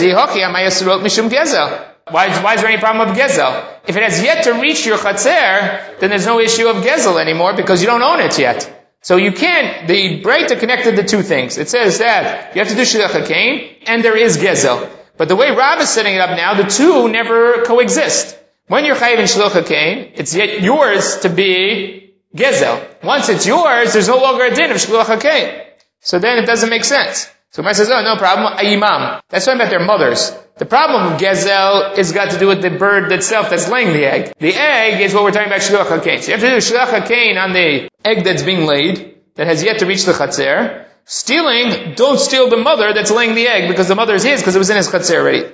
why, why is there any problem of gezel? If it has yet to reach your chatzer, then there's no issue of gezel anymore because you don't own it yet. So you can't, the Breita connected the two things. It says that you have to do Shiluach HaKein and there is gezel. But the way Rav is setting it up now, the two never coexist. When you're chayiv in Shiluach HaKein, it's yet yours to be gezel. Once it's yours, there's no longer a din of Shiluach HaKein. So then it doesn't make sense. So Mar says, oh, no problem, ayimam. That's talking about their mothers. The problem of gezel is got to do with the bird itself that's laying the egg. The egg is what we're talking about Shiluach HaKein. So you have to do Shiluach HaKein on the egg that's being laid, that has yet to reach the chatzer. Stealing, don't steal the mother that's laying the egg, because the mother is his, because it was in his chatzer already.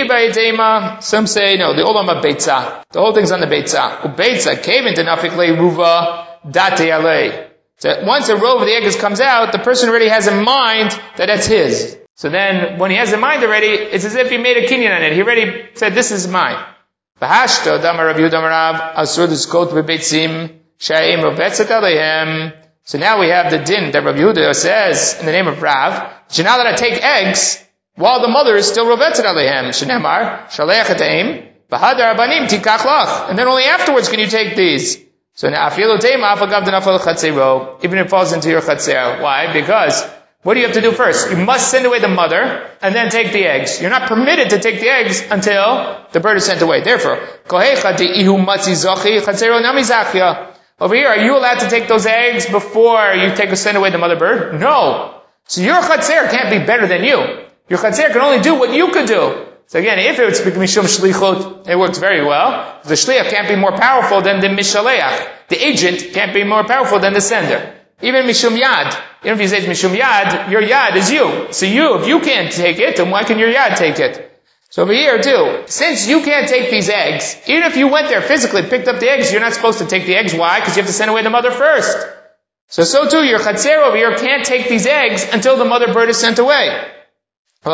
Some say, no, the olam of beitza. The whole thing's on the beitza. Beitza, kevin tenafik le ruva date alei. So once a rove of the egg comes out, the person already has in mind that that's his. So then, when he has in mind already, it's as if he made a kinyan on it. He already said, this is mine. Bahashto, damar Rav Yehuda Amarav, asur d'skot bebeitzim, sha'im rovetzat aleihem. So now we have the din that Rav Yehuda says, in the name of Rav, that you're not allowed to take eggs, while the mother is still rovetzet alehem. Shneimar, shaleach et ha'im, bahadar abanim tikach lach. And then only afterwards can you take these. So now, afilu teima afagav denafal chatzero, even if it falls into your chatzer. Why? Because, what do you have to do first? You must send away the mother, and then take the eggs. You're not permitted to take the eggs until the bird is sent away. Therefore, kohecha de'ihu matzi zochi chatzero nami zachya. Over here, are you allowed to take those eggs before you take send away the mother bird? No. So your chatzer can't be better than you. Your chatzer can only do what you could do. So again, if it's mishum shlichut, it works very well. The shliach can't be more powerful than the mishaleach. The agent can't be more powerful than the sender. Even mishum yad. Even if you say it's mishum yad, your yad is you. So you, if you can't take it, then why can your yad take it? So over here too, since you can't take these eggs, even if you went there physically, picked up the eggs, you're not supposed to take the eggs. Why? Because you have to send away the mother first. So, so too, your chatzer over here can't take these eggs until the mother bird is sent away. So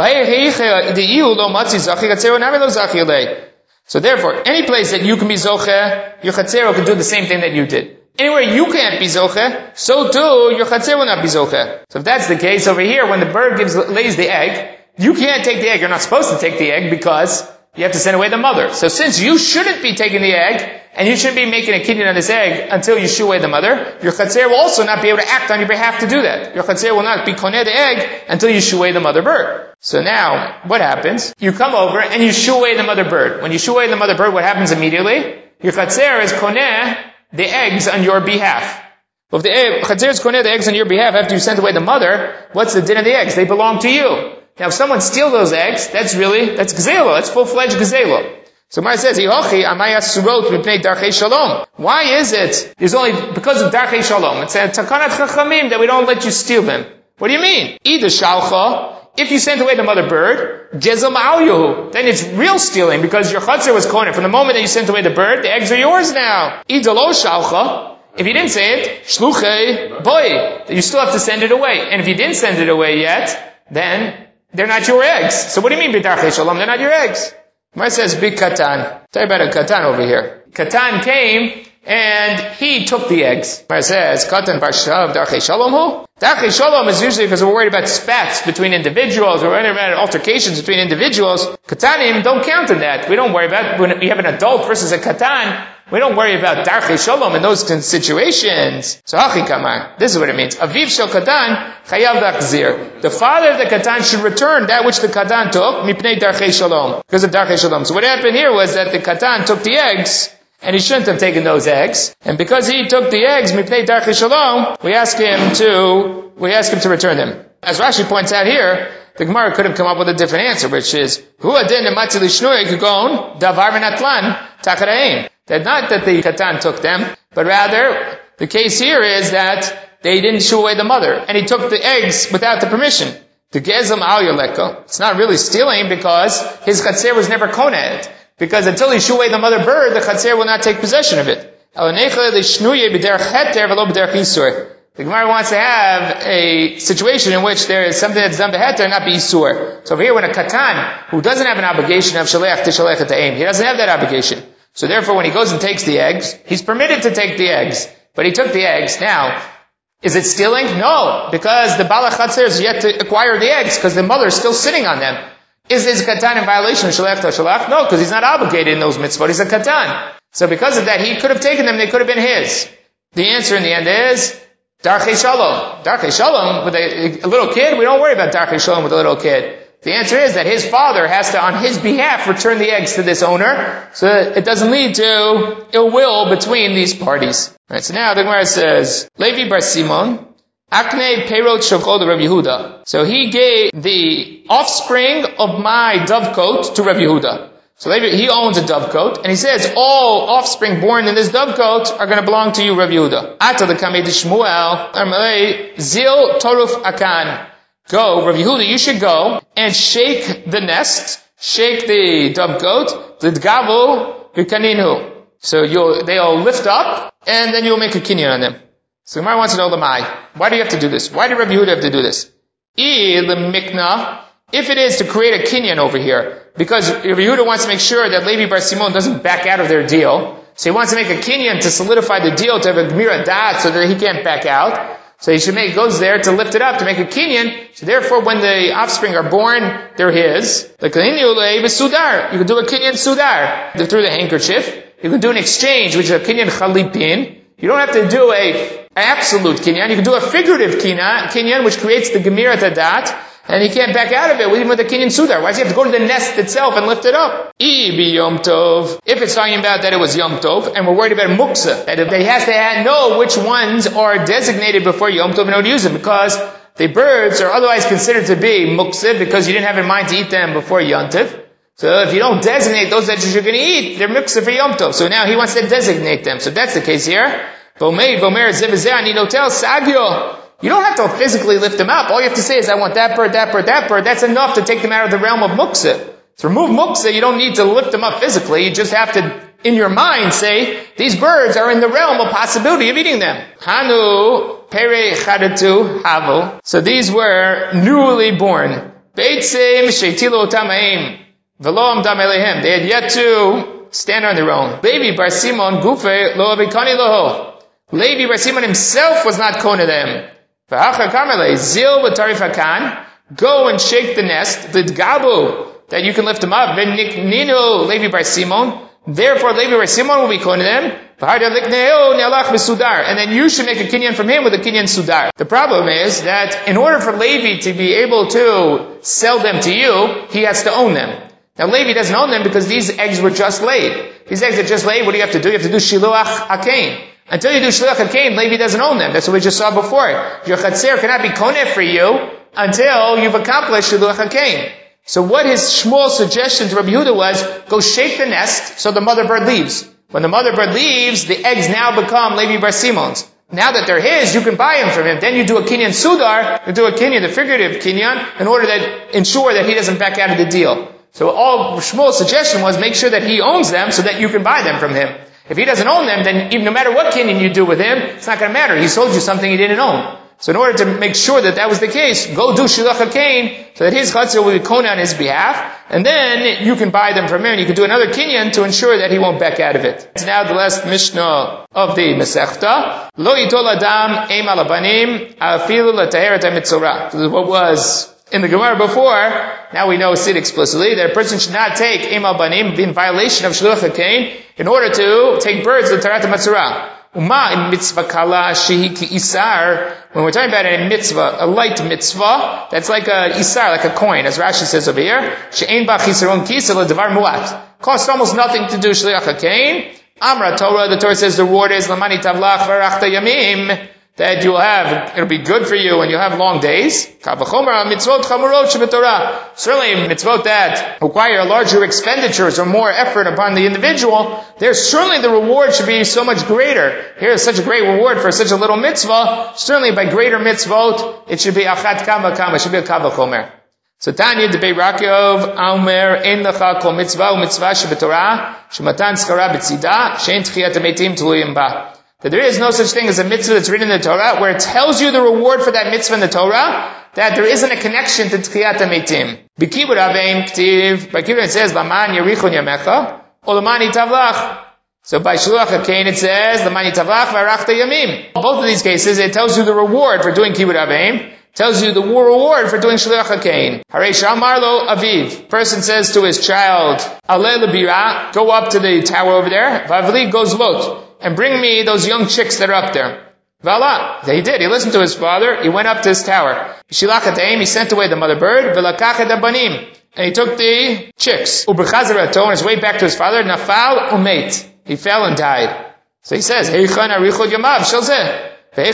therefore, any place that you can be zoche, your chatzer can do the same thing that you did. Anywhere you can't be zoche, so too, your chatzer will not be zoche. So if that's the case over here, when the bird gives, lays the egg, you can't take the egg. You're not supposed to take the egg because you have to send away the mother. So since you shouldn't be taking the egg, and you shouldn't be making a kinyan on this egg until you shoo away the mother, your chatzer will also not be able to act on your behalf to do that. Your chatzer will not be koneh the egg until you shoo away the mother bird. So now, what happens? You come over and you shoo away the mother bird. When you shoo away the mother bird, what happens immediately? Your chatzer is koneh the eggs on your behalf. Well, if the chatzer is koneh the eggs on your behalf after you sent away the mother, what's the din of the eggs? They belong to you. Now, if someone steals those eggs, that's really, that's gzela. That's full-fledged gzela. So Mar says, why is it? There's only, because of darchei shalom. It's a takanat chachamim that we don't let you steal them. What do you mean? Either shalcha, if you sent away the mother bird, gezel ma'al, then it's real stealing because your chatzer was koneh. From the moment that you sent away the bird, the eggs are yours now. Either lo shalcha, If you didn't say it, shluchei boy, you still have to send it away. And if you didn't send it away yet, then they're not your eggs. So what do you mean b'darchei shalom? They're not your eggs. Gemara says big katan. Tell you about a katan over here. Katan came and he took the eggs. Gemara says katan barshav darchei shalom hu. Darchei shalom is usually because we're worried about spats between individuals. We're worried about altercations between individuals. Katanim don't count in that. We don't worry about when you have an adult versus a katan. We don't worry about darchei shalom in those situations. So hachi kamar. This is what it means. Aviv shel katan chayav dachzir. The father of the katan should return that which the katan took mipnei darchei shalom, because of darchei shalom. So what happened here was that the katan took the eggs, and he shouldn't have taken those eggs. And because he took the eggs mipnei darchei shalom, we ask him to we ask him to return them. As Rashi points out here, the Gemara could have come up with a different answer, which is hu adin matzi lishnui kugon davar v'natlan tacharaim. That not that the katan took them, but rather the case here is that they didn't shoo away the mother, and he took the eggs without the permission. The gezam al yoleko. It's not really stealing because his chatzer was never koned. Because until he shoo away the mother bird, the chatzer will not take possession of it. The Gemara wants to have a situation in which there is something that's done beheter, not be isur. So over here, when a katan who doesn't have an obligation of shalech to shalech to aim, he doesn't have that obligation. So therefore, when he goes and takes the eggs, he's permitted to take the eggs, but he took the eggs. Now, is it stealing? No, because the balach chatzer is yet to acquire the eggs, because the mother is still sitting on them. Is this katan in violation of shalech to shalach? No, because he's not obligated in those mitzvot. He's a katan. So because of that, he could have taken them. They could have been his. The answer in the end is darchei shalom. Darchei shalom with a, a little kid. We don't worry about darchei shalom with a little kid. The answer is that his father has to, on his behalf, return the eggs to this owner, so that it doesn't lead to ill will between these parties. All right, so now the Gemara says, Levi bar Simon, Akne Peirot Shokol to Rabbi Yehuda. So he gave the offspring of my dovecote to Rabbi Yehuda. So Levi, he owns a dovecote, and he says, all offspring born in this dovecote are going to belong to you, Rabbi Yehuda. Ata the Kamei de Shmuel, Armalei, Zil Toruf Akan. Go, Rabbi Yehuda, you should go and shake the nest, shake the dovecote, the gavu, v'kaninu. So you'll, they'll lift up, and then you'll make a kinyan on them. So Gemara wants to know the mai. Why do you have to do this? Why did Rabbi Yehuda have to do this? I the mikna, if it is to create a kinyan over here, because Rabbi Yehuda wants to make sure that Levi bar Simon doesn't back out of their deal, so he wants to make a kinyan to solidify the deal, to have a gmira dat, so that he can't back out. So he should make, goes there to lift it up, to make a kinyan. So therefore, when the offspring are born, they're his. You can do a kinyan sudar through the handkerchief. You can do an exchange, which is a kinyan chalipin. You don't have to do a absolute kinyan. You can do a figurative kinyan, which creates the gemira tadat, and he can't back out of it, even with a kinyan sudar. Why does he have to go to the nest itself and lift it up? Yom Tov. If it's talking about that it was Yom Tov, and we're worried about muksa, that he has to know which ones are designated before Yom Tov in order to use them, because the birds are otherwise considered to be muksa, because you didn't have in mind to eat them before Yom Tov. So if you don't designate those that you're going to eat, they're muksa for Yom Tov. So now he wants to designate them. So that's the case here. Bomei, bomer, zivizeh, aninotel, sagyo. You don't have to physically lift them up. All you have to say is, I want that bird, that bird, that bird. That's enough to take them out of the realm of muksa. To remove muksa, you don't need to lift them up physically. You just have to, in your mind, say, these birds are in the realm of possibility of eating them. Hanu, pere chadatu, havu. So these were newly born. Beitzim, sheitilo tamaim. Velo amdam elehem. They had yet to stand on their own. Levi bar Simon, gufe, lo avikani loho. Levi bar Simon himself was not kone them. Go and shake the nest, the gabu, that you can lift them up. Levi bar Simon. Therefore, Levi bar Simon will be calling them. And then you should make a kinyan from him with a kinyan sudar. The problem is that in order for Levi to be able to sell them to you, he has to own them. Now, Levi doesn't own them because these eggs were just laid. These eggs are just laid. What do you have to do? You have to do shiluach akain. Until you do shluach hakain, Levi doesn't own them. That's what we just saw before. Your chatzer cannot be koneh for you until you've accomplished shluach hakain. So what his Shmuel's suggestion to Rabbi Yehuda was, go shake the nest so the mother bird leaves. When the mother bird leaves, the eggs now become Levi bar Simon's. Now that they're his, you can buy them from him. Then you do a kinyan sudar, you do a kinyan, the figurative kinyan, in order to ensure that he doesn't back out of the deal. So all Shmuel's suggestion was, make sure that he owns them so that you can buy them from him. If he doesn't own them, then even no matter what kinyan you do with him, it's not going to matter. He sold you something he didn't own. So in order to make sure that that was the case, go do Shilach HaKain, so that his chatzir will be kona on his behalf, and then you can buy them from him, and you can do another kinyan to ensure that he won't back out of it. It's now the last Mishnah of the Masechta. Lo yitol adam eim al abanim afilu lataheret hamitzorah. This is what was in the Gemara before. Now we know it explicitly that a person should not take eim al banim, be in violation of Shilach HaKain, in order to take birds to Taharat HaMitzorah. Uma in mitzvah kala shehi ki isar. When we're talking about a mitzvah, a light mitzvah, that's like a isar, like a coin, as Rashi says over here. She'ein ba chisaron kisa ledavar muat. Costs almost nothing to do Shliach HaKain. Amra Torah, the Torah says the reward is lamani tavlach varachta yamim, that you'll have, it'll be good for you and you'll have long days. Kavachomer mitzvot chamurot shebetorah. Certainly mitzvot that require larger expenditures or more effort upon the individual, there's certainly the reward should be so much greater. Here's such a great reward for such a little mitzvah. Certainly by greater mitzvot, it should be achat kama kama, it should be a kavachomer. So Tanya de Beirakov, Aumer, Ein Lecha Kol Mitzvah u'Mitzvah shebetorah, shematan skara b'tzida, she'en tchiyat hametim tuluyim ba. That there is no such thing as a mitzvah that's written in the Torah, where it tells you the reward for that mitzvah in the Torah, that there isn't a connection to tchiyat hametim. B'kibur aveim k'tiv, by kibur it says, Laman yerichon yamecha, or Laman yitavlach. So by Shluach HaKain it says, Laman yitavlach v'arachta yamim. Both of these cases, it tells you the reward for doing kibur aveim, tells you the reward for doing Shliach HaKain. Harei Shamar lo aviv. Person says to his child, Aleh lebira, go up to the tower over there. Vavli goes lot, and bring me those young chicks that are up there. Vala. He did. He listened to his father. He went up to his tower. Shilach HaTaim, he sent away the mother bird. V'lakach et abanim. And he took the chicks. U'b'chazar ato, on his way back to his father, nafal u'meit. He fell and died. So he says, Heichan arichot yamav shel zeh.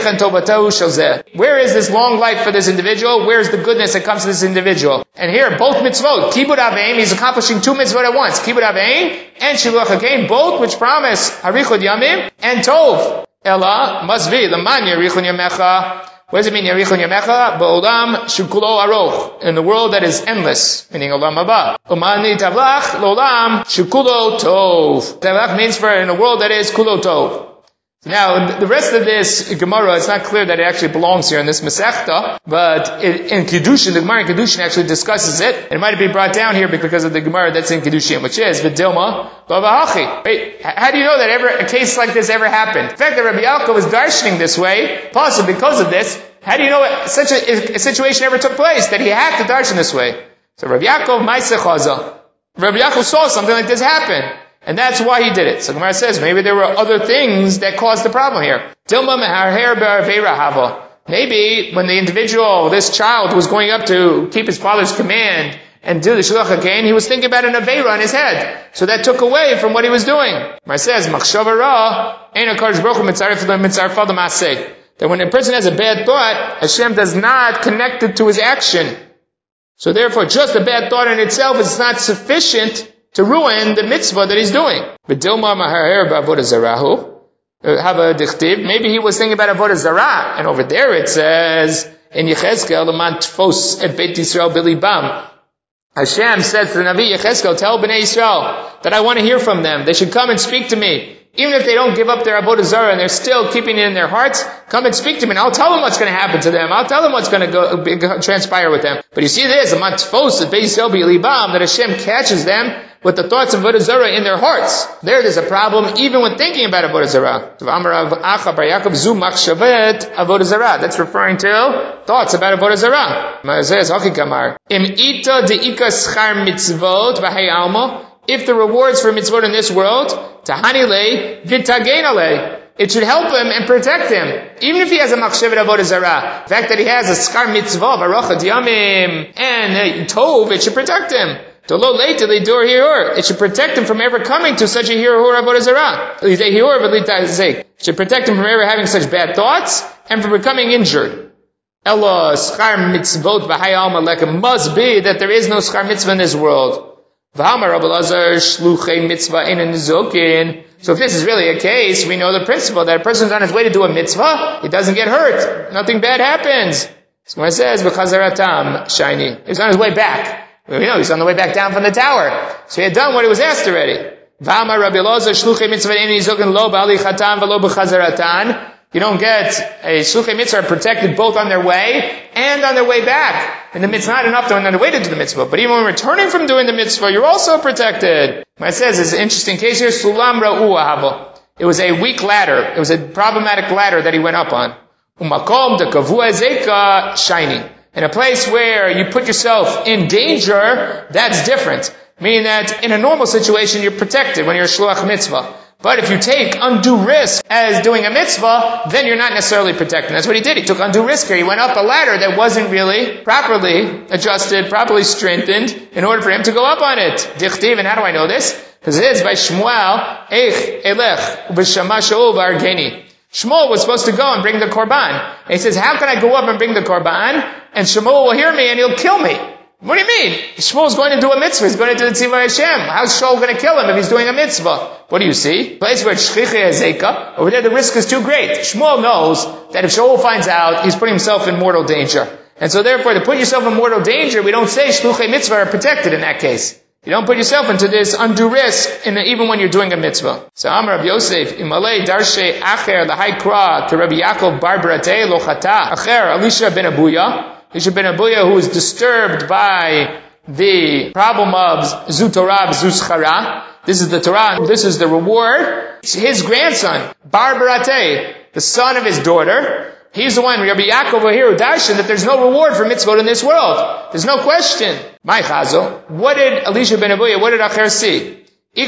Where is this long life for this individual? Where is the goodness that comes to this individual? And here, both mitzvot, Kibud Aveim, he's accomplishing two mitzvot at once. Kibud Aveim and Shilach HaKain, both which promise Harichot Yamim and Tov. Ella, must be, Laman Yerichon Yamecha. What does it mean, Yerichon Yamecha? Ba'olam Shukulo Aroch. In the world that is endless, meaning Olam Haba. Umani Tavlach, Lolam Shukulo Tov. Tavlach means for in a world that is Kulo Tov. Now, the rest of this Gemara, it's not clear that it actually belongs here in this Masechta, but it, in Kedushin, the Gemara in Kedushin actually discusses it, and it might be brought down here because of the Gemara that's in Kedushin, which is, V'dilma, Bavahachi. Wait, how do you know that ever a case like this ever happened? In fact, that Rabbi Yaakov was darshaning this way, possibly because of this. How do you know such a, a situation ever took place, that he had to darshan this way? So Rabbi Yaakov, Maaseh Chaza. Rabbi Yaakov saw something like this happen. And that's why he did it. So Gemara says, maybe there were other things that caused the problem here. Dilma meharher be'arveira hava. Maybe when the individual, this child, was going up to keep his father's command and do the Shilach HaKain, he was thinking about an aveira in his head. So that took away from what he was doing. Gemara says, machshava ra, ein HaKadosh Baruch Hu mitzaref mitzarfal d'maseh. That when a person has a bad thought, Hashem does not connect it to his action. So therefore, just a bad thought in itself is not sufficient to ruin the mitzvah that he's doing. B'dilma maharer b'avodah zarahu. Have a dichtiv. Maybe he was thinking about avodah zarah, and over there it says in Yechezkel, "Leman tfos et Beit Yisrael bilibam." Hashem says to the Navi Yechezkel, "Tell Bnei Yisrael that I want to hear from them. They should come and speak to me." Even if they don't give up their avodah zarah and they're still keeping it in their hearts, come and speak to me and I'll tell them what's going to happen to them. I'll tell them what's going to go, go transpire with them. But you see this, that Hashem catches them with the thoughts of avodah zarah in their hearts. There, there's a problem even when thinking about avodah zarah. That's referring to thoughts about avodah zarah. If the rewards for mitzvot in this world, tahanile v'tagenale, it should help him and protect him, even if he has a machshevet avodah zarah. The fact that he has a skar mitzvah, barochat yamim, and tov, it should protect him. Tolo leite lidur hirur, it should protect him from ever coming to such a hirur avodah zarah. It should protect him from ever having such bad thoughts and from becoming injured. Ella skar mitzvot b'hai alma lekem, must be that there is no skar mitzvah in this world. So if this is really a case, we know the principle that a person's on his way to do a mitzvah, he doesn't get hurt. Nothing bad happens. So when it says, B'chazaratam, shiny, he's on his way back. We know he's on the way back down from the tower. So he had done what he was asked already. V'amar Rabbi Elazar shluchei mitzvah ein nizugin lo ba'ali chatan v'lo b'chazaratan. You don't get a shluchei mitzvah protected both on their way and on their way back. And the mitzvah not enough to on their way to do the mitzvah, but even when returning from doing the mitzvah, you're also protected. It says, there's an interesting case here, sulam ra'u ahavo. It was a weak ladder. It was a problematic ladder that he went up on. Umakom de kavua zeka shiny. In a place where you put yourself in danger, that's different. Meaning that in a normal situation, you're protected when you're a shluach mitzvah. But if you take undue risk as doing a mitzvah, then you're not necessarily protected. That's what he did. He took undue risk here. He went up a ladder that wasn't really properly adjusted, properly strengthened, in order for him to go up on it. Dichtiv, and how do I know this? Because it is by Shmuel, Eich elech u'b'shama Shaul v'argeni. Shmuel was supposed to go and bring the korban. And he says, how can I go up and bring the korban? And Shmuel will hear me and he'll kill me. What do you mean? Shmuel's going to do a mitzvah. He's going to do the tzivah Hashem. How's Shaul going to kill him if he's doing a mitzvah? What do you see? Place where shchichi hazeka, over there the risk is too great. Shmuel knows that if Shaul finds out, he's putting himself in mortal danger. And so therefore, to put yourself in mortal danger, we don't say shluchei mitzvah are protected in that case. You don't put yourself into this undue risk, in the, even when you're doing a mitzvah. So Amar Rabbi Yosef, Imalei darshe acher l'hai kra to Rabbi Yaakov bar Baratei lo chata acher Elisha ben Abuya. Elisha ben Abuya, who was disturbed by the problem of zu Torah, zu schara. This is the Torah, this is the reward. His grandson, bar Baratei, the son of his daughter, he's the one, Rabbi Yaakov over here, who darshan that there's no reward for mitzvot in this world. There's no question. My chazo. What did Elisha ben Abuya, what did Acher see? He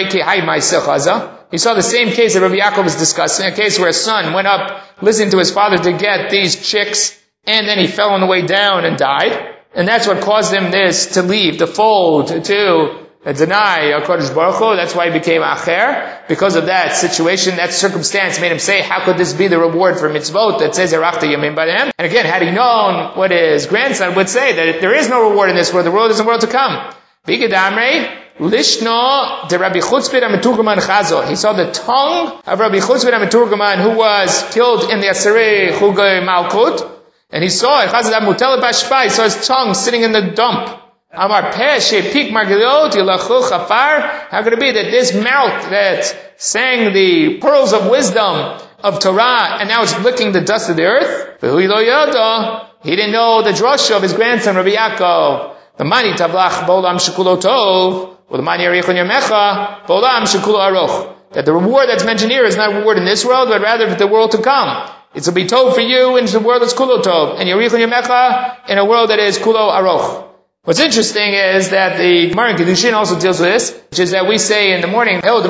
saw the same case that Rabbi Yaakov was discussing, a case where a son went up listening to his father to get these chicks, and then he fell on the way down and died. And that's what caused him this, to leave, to fold, to deny HaKadosh Baruch Hu. That's why he became Acher. Because of that situation, that circumstance made him say, how could this be the reward for mitzvot that says Erachta Yamim B'Adam? And again, had he known what his grandson would say, that there is no reward in this world, the world is the world to come. B'Gedamrei, Lishno de Rabbi Chutzpid HaMeturgaman Chazo. He saw the tongue of Rabbi Chutzpid HaMeturgaman, who was killed in the Asarei Chugay Malkut. And he saw it, Chazad Mutel Bashpa, he saw his tongue sitting in the dump. Amar Peshe Pik Margilot Yilachu Chafar. How could it be that this mouth that sang the pearls of wisdom of Torah and now it's licking the dust of the earth? He didn't know the drasha of his grandson Rabbi Yaakov. The mani tablach bolam shekulo tov, or the mani arichon yamecha bolam shekulo aroch. That the reward that's mentioned here is not reward in this world, but rather for the world to come. It will be tov for you in the world that's kulo tov, and yarichon yamecha in a world that is kulo aroch. What's interesting is that the Gemara in Kedushin also deals with this, which is that we say in the morning, one of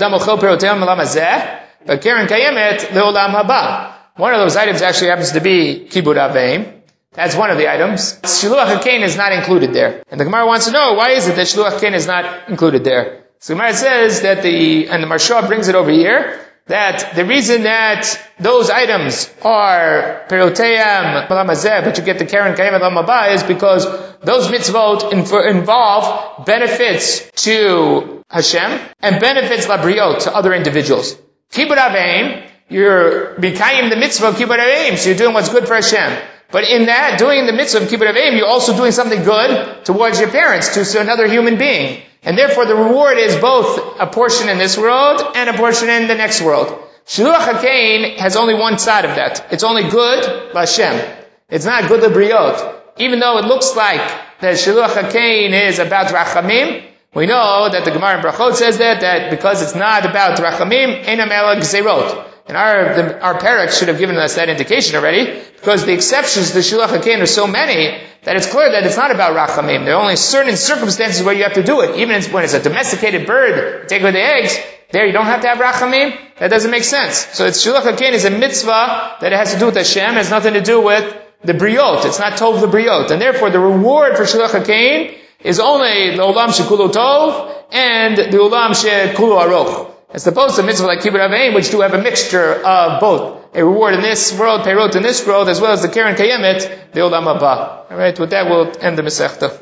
those items actually happens to be Kibud Aveim. That's one of the items. Shiluach HaKain is not included there. And the Gemara wants to know, why is it that Shiluach HaKain is not included there? So the Gemara says that the, and the Marsha brings it over here, that the reason that those items are Peroteyam Malamazeh, but you get the Karen Kayim Lamabah, is because those mitzvot involve benefits to Hashem and benefits Labriot to other individuals. Kibbud Aveim, you're Bikayim the mitzvah of Kibbud Aveim, so you're doing what's good for Hashem. But in that, doing the mitzvah of Kibbud Aveim, you're also doing something good towards your parents, to another human being. And therefore the reward is both a portion in this world and a portion in the next world. Shiluach HaKain has only one side of that. It's only good L'Hashem. It's not good L'Briot. Even though it looks like that Shiluach HaKain is about Rachamim, we know that the Gemara in Brachot says that, that because it's not about Rachamim, Einam Ela Gzeirot. And our, the, our parak should have given us that indication already, because the exceptions to Shiluach HaKain are so many, that it's clear that it's not about Rachamim. There are only certain circumstances where you have to do it. Even when it's a domesticated bird, take away the eggs, there you don't have to have Rachamim. That doesn't make sense. So it's Shiluach HaKain is a mitzvah that it has to do with Hashem, it has nothing to do with the Briot. It's not Tov the Briot. And therefore the reward for Shiluach HaKain is only the Olam Shekulo Tov and the Olam Shekulo Aroch. As opposed to mitzvah like Kibbud Aveim, which do have a mixture of both a reward in this world, Perot in this world, as well as the Karen Kayemet, the Olam Haba. Alright, with that we'll end the Masechta.